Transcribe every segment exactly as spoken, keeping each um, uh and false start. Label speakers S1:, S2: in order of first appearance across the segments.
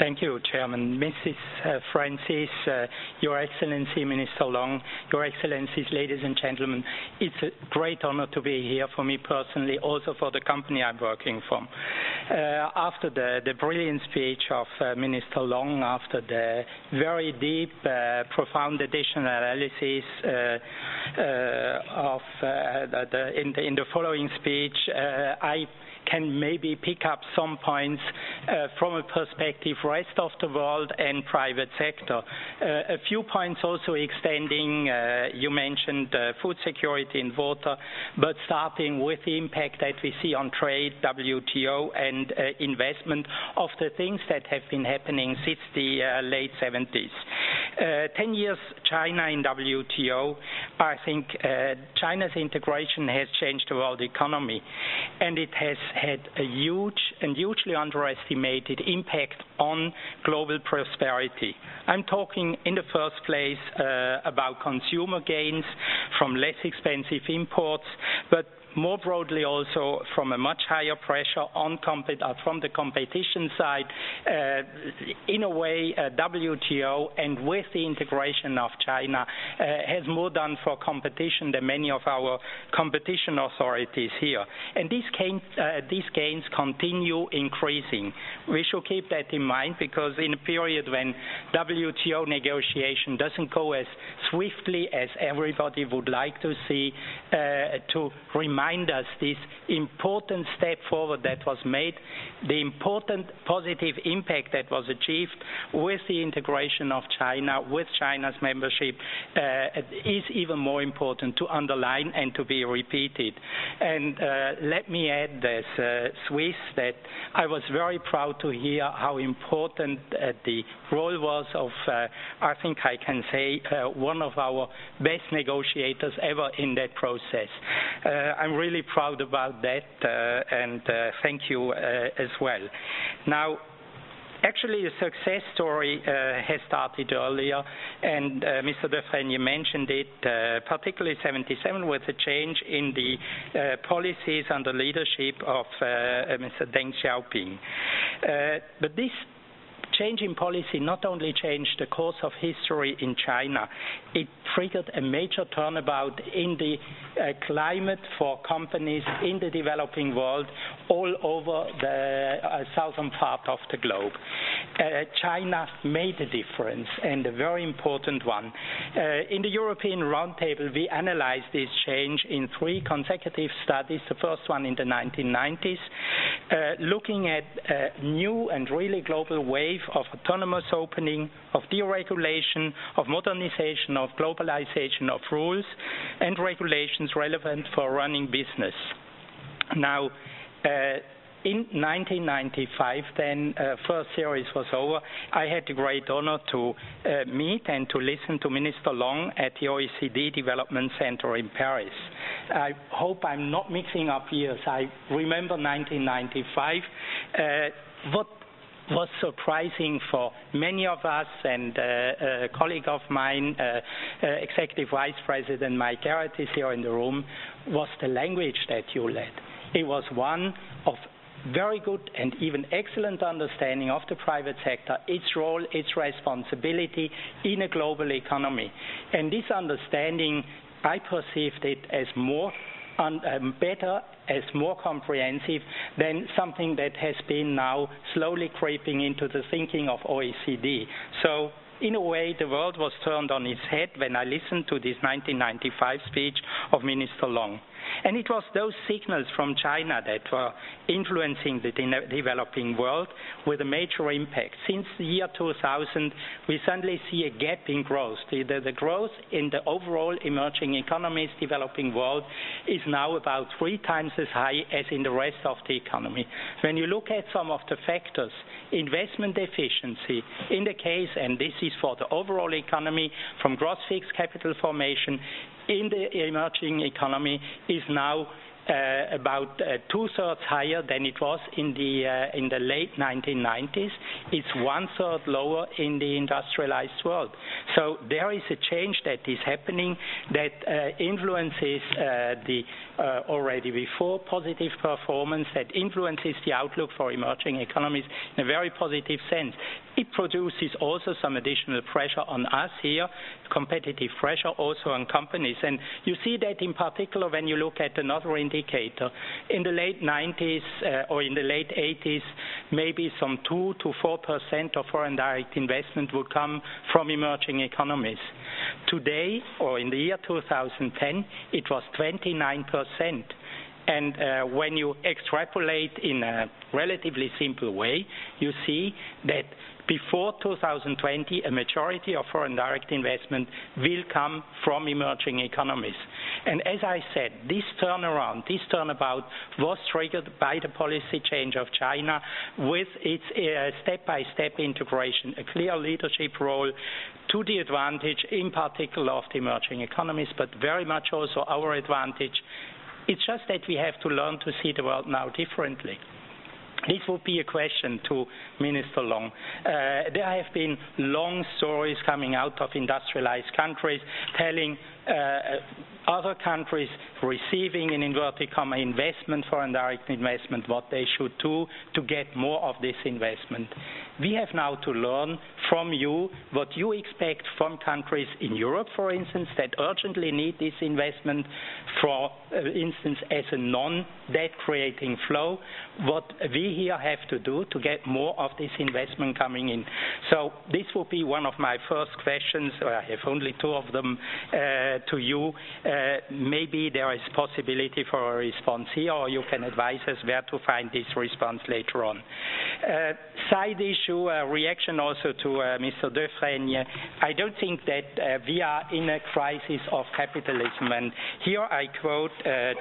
S1: Thank you, Chairman. Missus Uh, Francis, uh, Your Excellency, Minister Long, Your Excellencies, ladies and gentlemen, it's a great honor to be here for me personally, also for the company I'm working for. Uh, after the, the brilliant speech of uh, Minister Long, after the very deep, uh, profound additional analysis uh, uh, of uh, the, the, in, the, in the following speech, uh, I can maybe pick up some points uh, from a perspective rest of the world and private sector. Uh, a few points also extending, uh, you mentioned uh, food security and water, but starting with the impact that we see on trade, W T O, and uh, investment of the things that have been happening since the uh, late seventies. Uh, ten years China in W T O, I think uh, China's integration has changed the world economy, and it has had a huge and hugely underestimated impact on global prosperity. I'm talking in the first place uh, about consumer gains from less expensive imports, but more broadly also from a much higher pressure on compet uh, from the competition side. Uh, in a way, uh, W T O and with the integration of China uh, has more done for competition than many of our competition authorities here. And these gains, uh, these gains continue increasing. We should keep that in mind, because in a period when W T O negotiation doesn't go as swiftly as everybody would like to see, uh, to remind us this important step forward that was made, the important positive impact that was achieved with the integration of China, with China's membership, uh, is even more important to underline and to be repeated. And uh, let me add as uh, Swiss that I was very proud to hear how important uh, the role was of, uh, I think I can say, uh, one of our best negotiators ever in that process. Uh, I'm really proud about that, uh, and uh, thank you uh, as well. Now, actually, the success story uh, has started earlier, and uh, Mister Defrenier mentioned it, uh, particularly seventy-seven, with a change in the uh, policies under leadership of uh, Mister Deng Xiaoping. Uh, but this change in policy not only changed the course of history in China, it triggered a major turnabout in the uh, climate for companies in the developing world all over the uh, southern part of the globe. Uh, China made a difference, and a very important one. Uh, in the European Roundtable, we analyzed this change in three consecutive studies, the first one in the nineteen nineties, uh, looking at a new and really global wave of autonomous opening, of deregulation, of modernization, of globalization of rules and regulations relevant for running business. Now, uh, in nineteen ninety-five, then, uh, first series was over, I had the great honor to uh, meet and to listen to Minister Long at the O E C D Development Center in Paris. I hope I'm not mixing up years. I remember nineteen ninety-five. Uh, what was surprising for many of us, and uh, a colleague of mine, uh, uh, Executive Vice President Mike Garrett is here in the room, was the language that you led. It was one of very good and even excellent understanding of the private sector, its role, its responsibility in a global economy. And this understanding, I perceived it as more and um, better, as more comprehensive than something that has been now slowly creeping into the thinking of O E C D. So, in a way, the world was turned on its head when I listened to this nineteen ninety-five speech of Minister Long. And it was those signals from China that were influencing the de developing world with a major impact. Since the year two thousand, we suddenly see a gap in growth. The, the, the growth in the overall emerging economies, developing world, is now about three times as high as in the rest of the economy. When you look at some of the factors, investment efficiency, in the case, and this is for the overall economy, from gross fixed capital formation, in the emerging economy is now uh, about uh, two-thirds higher than it was in the uh, in the late nineteen nineties. It's one-third lower in the industrialized world. So there is a change that is happening that uh, influences uh, the uh, already before positive performance, that influences the outlook for emerging economies in a very positive sense. It produces also some additional pressure on us here, competitive pressure also on companies. And you see that in particular when you look at another indicator. In the late nineties uh, or in the late eighties, maybe some two to four percent of foreign direct investment would come from emerging economies. Today, or in the year two thousand ten, it was twenty-nine percent. And uh, when you extrapolate in a relatively simple way, you see that before two thousand twenty, a majority of foreign direct investment will come from emerging economies. And as I said, this turnaround, this turnabout was triggered by the policy change of China with its uh, step-by-step integration, a clear leadership role to the advantage, in particular, of the emerging economies, but very much also our advantage. It's just that we have to learn to see the world now differently. This would be a question to Minister Long. Uh, there have been long stories coming out of industrialized countries telling uh, other countries receiving, in inverted comma, investment, foreign direct investment, what they should do to get more of this investment. We have now to learn from you what you expect from countries in Europe, for instance, that urgently need this investment, for uh, instance, as a non-debt creating flow, what we here have to do to get more of this investment coming in. So this will be one of my first questions. I have only two of them uh, to you. Uh, maybe there is possibility for a response here, or you can advise us where to find this response later on. Uh, side issue, uh, reaction also to uh, Mister Defrenier. I don't think that uh, we are in a crisis of capitalism. And here I quote uh,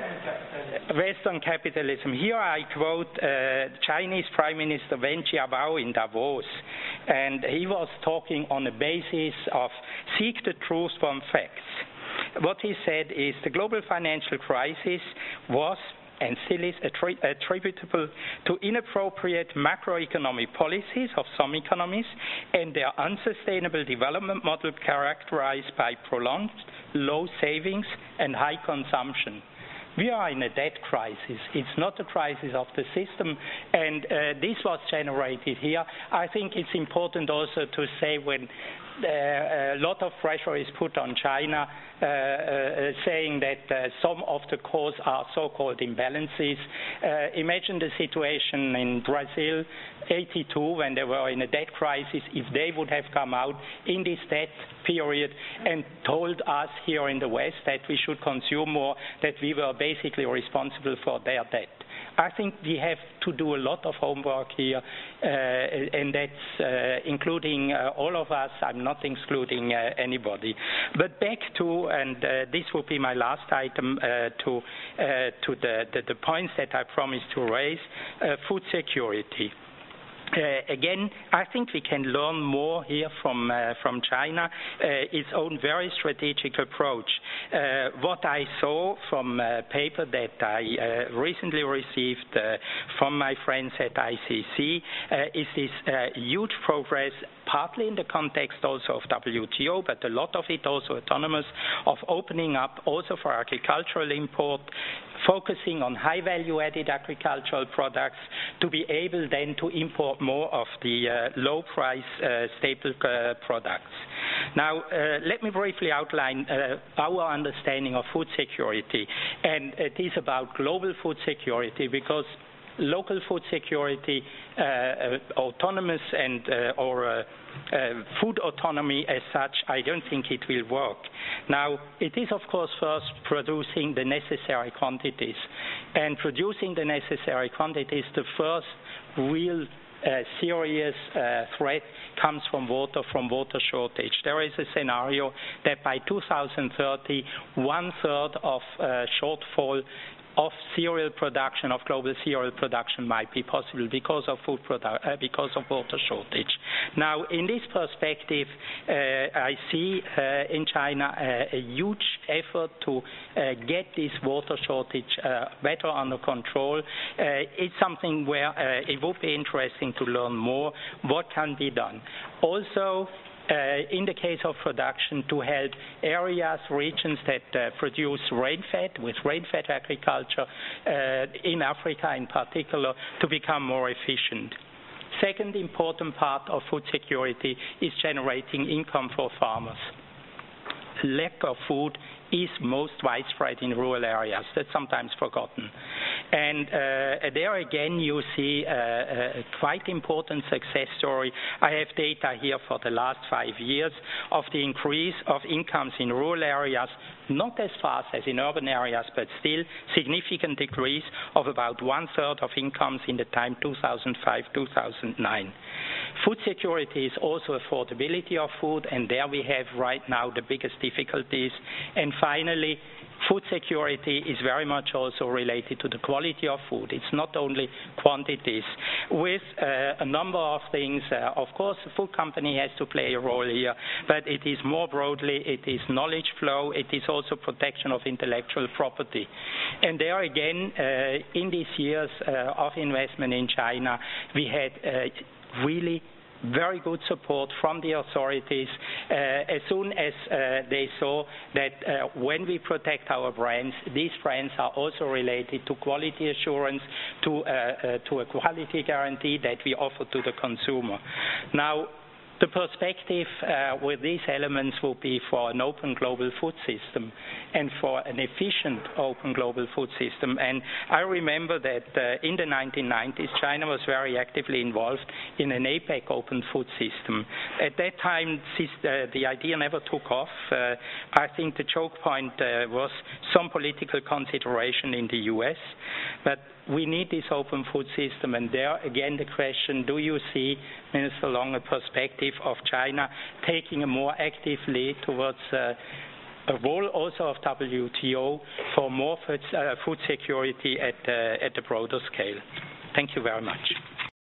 S1: Western capitalism. Here I quote uh, Chinese Prime Minister Wen Jiabao in Davos. And he was talking on the basis of seek the truth from facts. What he said is the global financial crisis was and still is attri attributable to inappropriate macroeconomic policies of some economies and their unsustainable development model characterized by prolonged low savings and high consumption. We are in a debt crisis. It's not a crisis of the system, and uh, this was generated here. I think it's important also to say when uh, a lot of pressure is put on China, uh, uh, saying that uh, some of the cause are so-called imbalances. Uh, imagine the situation in Brazil, eighty-two, when they were in a debt crisis, if they would have come out in this debt period and told us here in the West that we should consume more, that we were basically responsible for their debt. I think we have to do a lot of homework here, uh, and that's uh, including uh, all of us. I'm not excluding uh, anybody. But back to, and uh, this will be my last item, uh, to, uh, to the, the, the points that I promised to raise, uh, food security. Uh, again, I think we can learn more here from uh, from China, uh, its own very strategic approach. Uh, what I saw from a paper that I uh, recently received uh, from my friends at I C C uh, is this uh, huge progress, partly in the context also of W T O, but a lot of it also autonomous, of opening up also for agricultural import, focusing on high value-added agricultural products to be able then to import more of the uh, low-price uh, staple uh, products. Now, uh, let me briefly outline uh, our understanding of food security. And it is about global food security because local food security, uh, uh, autonomous and uh, or uh, uh, food autonomy as such, I don't think it will work. Now, it is of course first producing the necessary quantities, and producing the necessary quantities, the first real Uh, serious uh, threat comes from water, from water shortage. There is a scenario that by two thousand thirty, one third of uh, shortfall of cereal production, of global cereal production, might be possible because of food produ- uh, because of water shortage. Now, in this perspective, uh, I see uh, in China uh, a huge effort to uh, get this water shortage uh, better under control. Uh, it's something where uh, it would be interesting to learn more what can be done. Also, Uh, in the case of production, to help areas, regions that uh, produce rain-fed, with rain-fed agriculture, uh, in Africa in particular, to become more efficient. Second important part of food security is generating income for farmers. Lack of food is most widespread in rural areas. That's sometimes forgotten. And uh, there again, you see uh, a quite important success story. I have data here for the last five years of the increase of incomes in rural areas, not as fast as in urban areas, but still significant decrease of about one-third of incomes in the time two thousand five to two thousand nine. Food security is also affordability of food, and there we have right now the biggest difficulties. And finally, food security is very much also related to the quality of food. It's not only quantities. With uh, a number of things, uh, of course, the food company has to play a role here, but it is more broadly, it is knowledge flow, it is also protection of intellectual property. And there again, uh, in these years uh, of investment in China, we had uh, really very good support from the authorities uh, as soon as uh, they saw that uh, when we protect our brands, these brands are also related to quality assurance, to, uh, uh, to a quality guarantee that we offer to the consumer. Now, the perspective uh, with these elements will be for an open global food system and for an efficient open global food system. And I remember that uh, in the nineteen nineties, China was very actively involved in an APEC open food system. At that time, uh, the idea never took off. Uh, I think the choke point uh, was some political consideration in the U S, but we need this open food system, and there again the question, do you see, Minister Long, a perspective of China taking a more active lead towards uh, a role also of W T O for more food, uh, food security at, uh, at a broader scale? Thank you very much.